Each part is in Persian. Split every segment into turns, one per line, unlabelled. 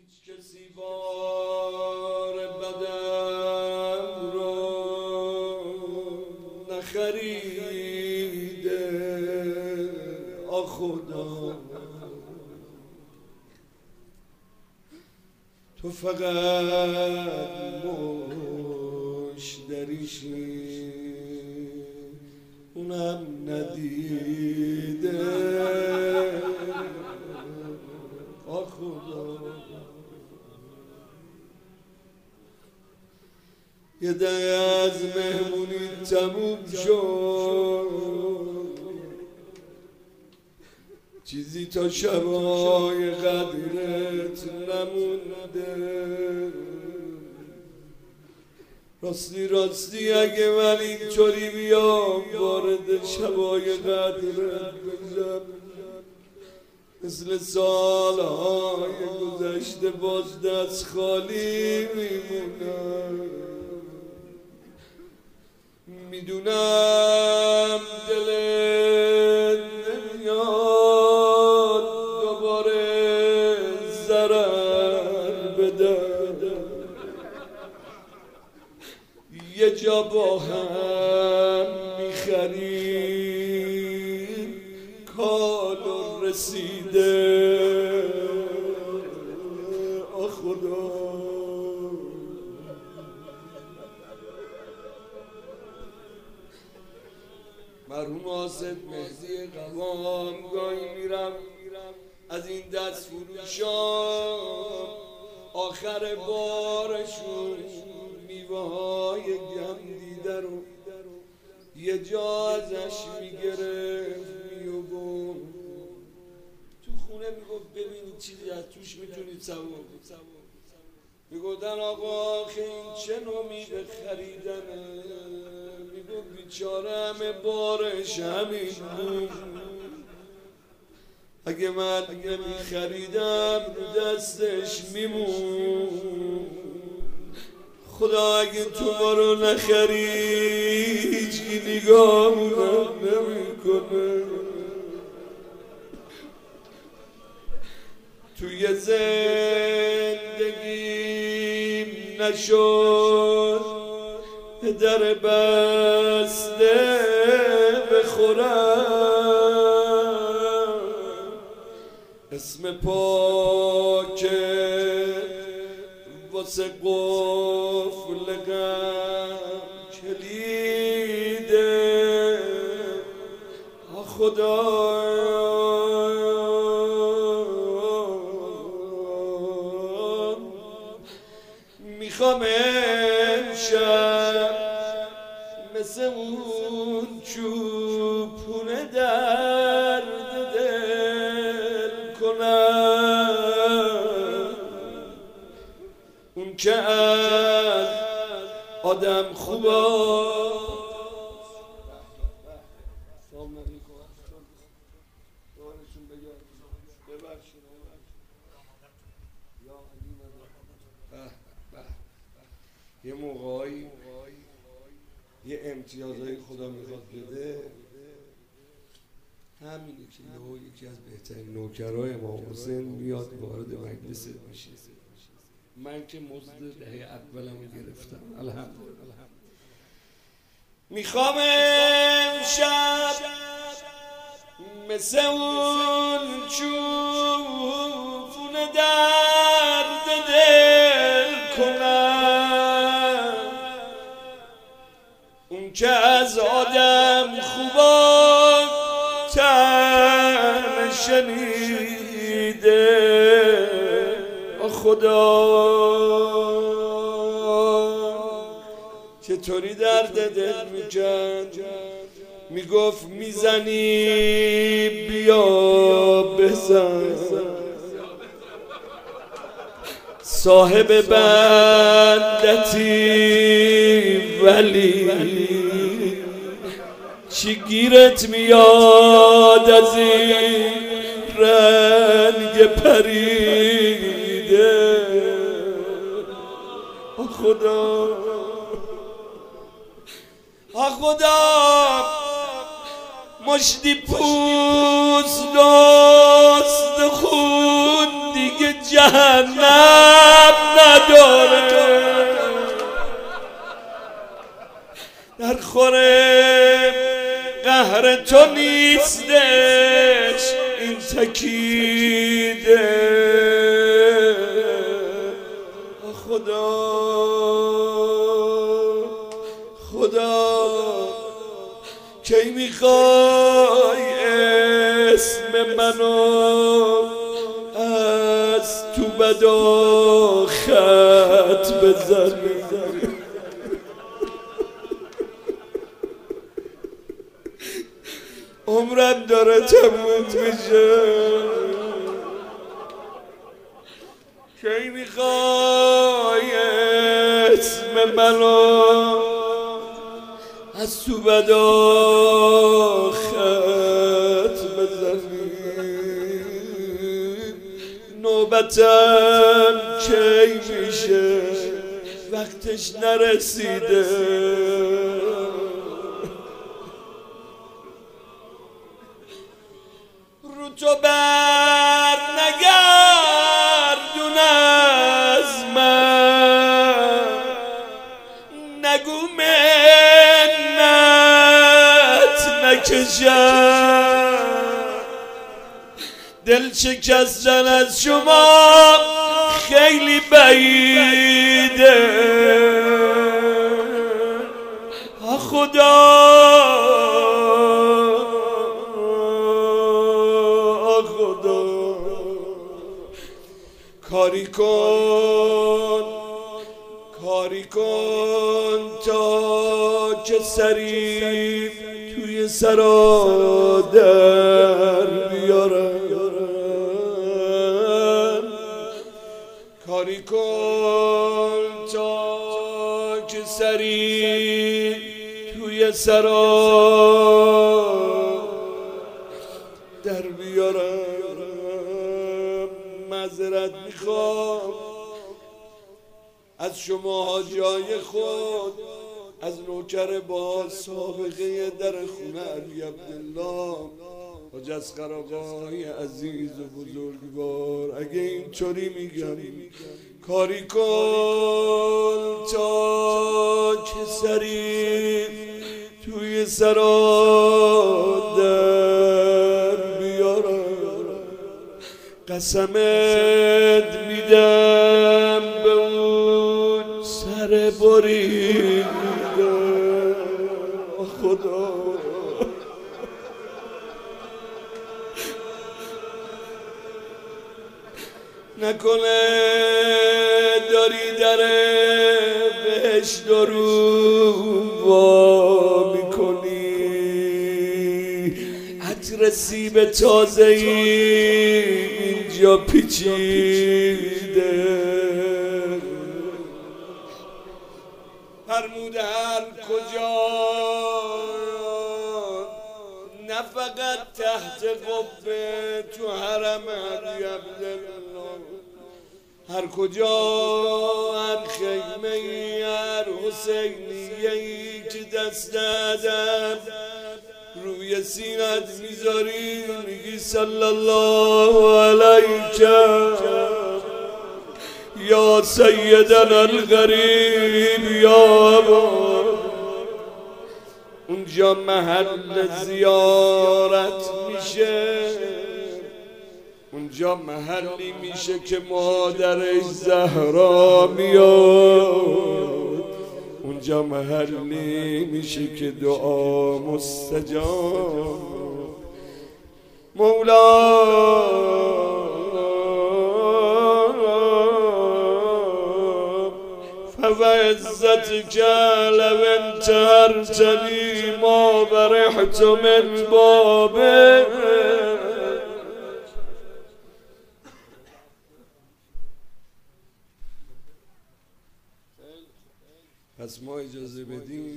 هیچ کسی بار بدم رو نخریده خدا، تو فقط مشتریشی اونم ندیده خدا. یه ده از مهمونی تموم شد، چیزی تا شبای قدرت نمونده. راستی اگه من اینطوری بیام وارد شبای قدرت بشم، مثل سالهای گذشته باز دست خالی میمونم. میدونم دلت نمیاد دوباره ضرر بده، یه جا با هم میخریم کالو رسیده خدا. مرحوم آصد مهدی قوام گاهی میرم از این دست فروشان آخر بارشون میوه های گندیده رو یه جا ازش میگرفت میوگم تو خونه میگفت ببینید چیزی از توش میتونید سوار میگفتن آقا آخه این چه نومی به خریدنه؟ میگفت بیچاره همه بارش همین بود، اگه من نمیخریدم رو دستش میمون. خدا اگه تو ما رو نخری هیچی نگاهمونم نمیکنه. توی زندگیم نشد در بسته بخورم، اسم پاک واسه قفل غم کلیده خدا. میخوام امشب مثل اون چوپونه درد دل کنم، اون که از آدم خوبا یه موقعی یه امتیازهای خدا میخواد بده، همینه که یکی از بهترین نوکرای امام حسین میاد وارد مجلس میشه. من که مزد دهه اولم گرفتم الحمدلله. میخوام امشب مثل اون چوبون درد دل کنم، اون که از آدم خوبا طعم شنیده خدا. چطوری درد دل میکرد، میگفت میزنی بیا بزن، صاحب بندتی ولی چی گیرت میاد از این رنگ پریده خدا. خدا مشتی پوست دست خون دیگه جهنم نداره، در خور قهر تو نیستش این تکیده. خدا کی میخوای اسم منو از تو بدا خط بزنی؟ عمرم داره تموم میشه، کی میخوای اسم منو از تو بدا خط بزنی؟ نوبتم کی میشه؟ وقتش نرسیده. رو تو بر نگردون از من، نگو منت نکشم. دل شکستن از شما خیلی بعیده. خدا کاری کن تا که سری توی سرا در بیارم. کاری کن تا که سری توی سرا در بیارم. معذرت میخوام از شما جای خود، از نوکر با سابقه در خونه علی عبدالله حاج اصغر آقای عزیز و بزرگوار، اگه اینطوری میگم کاری کن تا که سری توی سرا در بیارم. قسمت میدم به اون سر بریده. خدا نکنه داری در بهشت رو وا میکنی، عطر سیب تازه اینجا پیچیده. فرموده هر کجا، نه فقط تحت قبه تو حرم علی عبدالله، هر کجا، هر خیمه ای، هر حسینیه ای که دست ادب روی سینت میذاری، میگی صلی الله علیکم یا سیدنا الغریب یا ابا. اونجا محل زیارت میشه، اونجا محلی میشه که مادرش زهرا میاد، اونجا محلی میشه که دعا مستجاب. مولا فوعزتك لو انتهرتني ما برحت من بابه. پس ما اجازه بدیم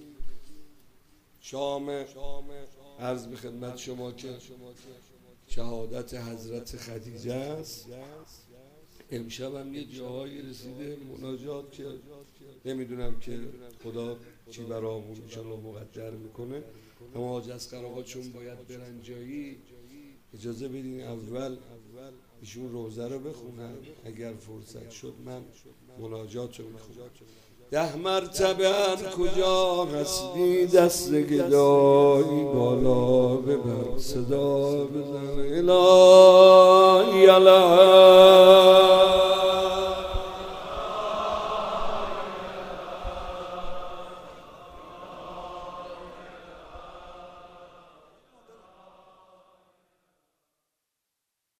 شام عرض به خدمت شما که شهادت حضرت خدیجه است. امشب هم یه جاهایی رسیده مناجات که نمیدونم که خدا چی برامون انشالله مقدر میکنه، اما حاج اصغر آقا چون باید برن جایی اجازه بدین اول ایشون روزه رو بخونن، اگر فرصت شد من مناجات رو میخونم. 10 مرتبه هر کجا هستی دست گدایی بالا ببر، صدا بزن الهی الهی